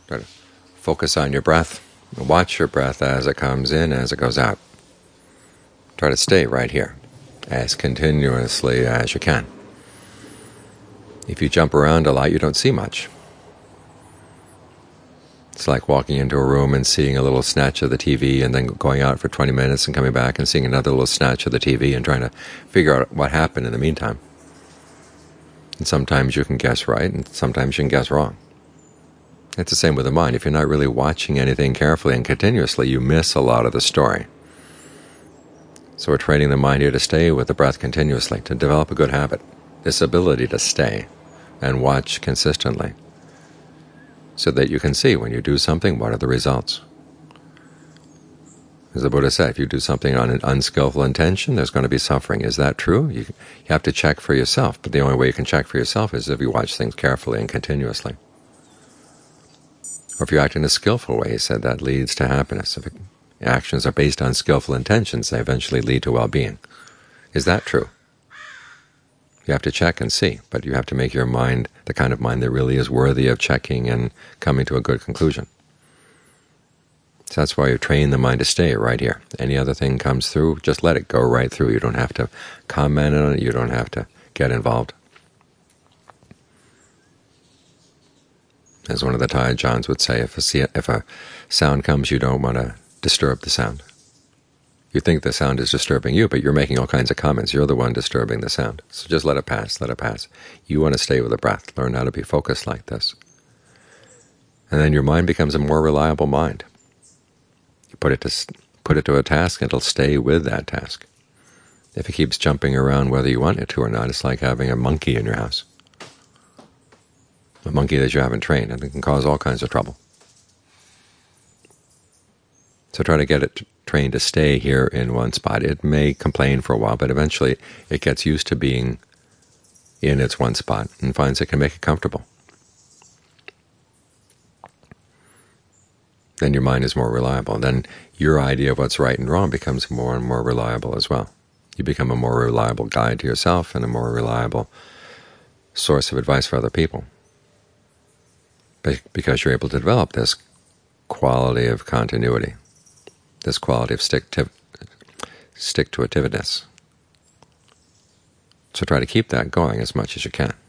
Try to focus on your breath. Watch your breath as it comes in, as it goes out. Try to stay right here as continuously as you can. If you jump around a lot, you don't see much. It's like walking into a room and seeing a little snatch of the TV and then going out for 20 minutes and coming back and seeing another little snatch of the TV and trying to figure out what happened in the meantime. And sometimes you can guess right, and sometimes you can guess wrong. It's the same with the mind. If you're not really watching anything carefully and continuously, you miss a lot of the story. So we're training the mind here to stay with the breath continuously, to develop a good habit, this ability to stay and watch consistently, so that you can see when you do something, what are the results. As the Buddha said, if you do something on an unskillful intention, there's going to be suffering. Is that true? You have to check for yourself, but the only way you can check for yourself is if you watch things carefully and continuously. Or if you act in a skillful way, he said, that leads to happiness. If actions are based on skillful intentions, they eventually lead to well-being. Is that true? You have to check and see, but you have to make your mind the kind of mind that really is worthy of checking and coming to a good conclusion. So that's why you train the mind to stay right here. Any other thing comes through, just let it go right through. You don't have to comment on it. You don't have to get involved. As one of the Tajans would say, if a sound comes, you don't want to disturb the sound. You think the sound is disturbing you, but you're making all kinds of comments. You're the one disturbing the sound. So just let it pass, let it pass. You want to stay with the breath. Learn how to be focused like this. And then your mind becomes a more reliable mind. You put it to a task, and it'll stay with that task. If it keeps jumping around whether you want it to or not, it's like having a monkey in your house. A monkey that you haven't trained, and it can cause all kinds of trouble. So try to get it trained to stay here in one spot. It may complain for a while, but eventually it gets used to being in its one spot and finds it can make it comfortable. Then your mind is more reliable. Then your idea of what's right and wrong becomes more and more reliable as well. You become a more reliable guide to yourself and a more reliable source of advice for other people, because you're able to develop this quality of continuity, this quality of stick-to-itiveness. So try to keep that going as much as you can.